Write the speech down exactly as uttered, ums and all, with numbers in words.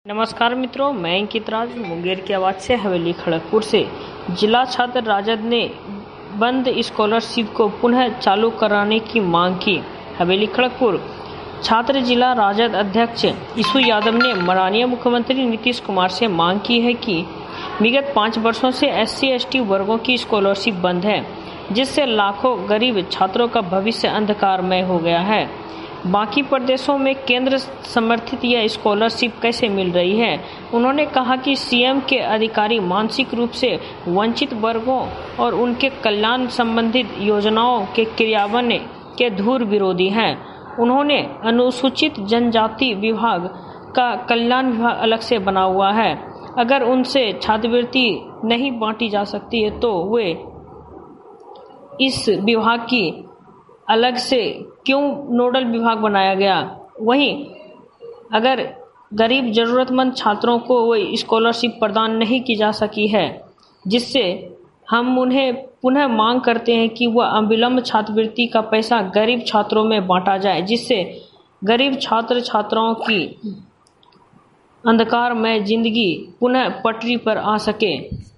नमस्कार मित्रों, मैं अंकित राज मुंगेर की आवाज से हवेली खड़गपुर से। जिला छात्र राजद ने बंद स्कॉलरशिप को पुनः चालू कराने की मांग की। हवेली खड़गपुर छात्र जिला राजद अध्यक्ष ईशु यादव ने माननीय मुख्यमंत्री नीतीश कुमार से मांग की है कि विगत पाँच वर्षों से एस सी एस टी वर्गों की स्कॉलरशिप बंद है, जिससे लाखों गरीब छात्रों का भविष्य अंधकारमय हो गया है। बाकी प्रदेशों में केंद्र समर्थित यह स्कॉलरशिप कैसे मिल रही है। उन्होंने कहा कि सीएम के अधिकारी मानसिक रूप से वंचित वर्गों और उनके कल्याण संबंधित योजनाओं के क्रियान्वयन के धूर विरोधी हैं। उन्होंने अनुसूचित जनजाति विभाग का कल्याण विभाग अलग से बना हुआ है। अगर उनसे छात्रवृत्ति नहीं बांटी जा सकती है तो वे इस विभाग की अलग से क्यों नोडल विभाग बनाया गया। वहीं अगर गरीब जरूरतमंद छात्रों को वो स्कॉलरशिप प्रदान नहीं की जा सकी है, जिससे हम उन्हें पुनः मांग करते हैं कि वह अविलंब छात्रवृत्ति का पैसा गरीब छात्रों में बांटा जाए, जिससे गरीब छात्र छात्राओं की अंधकारमय जिंदगी पुनः पटरी पर आ सके।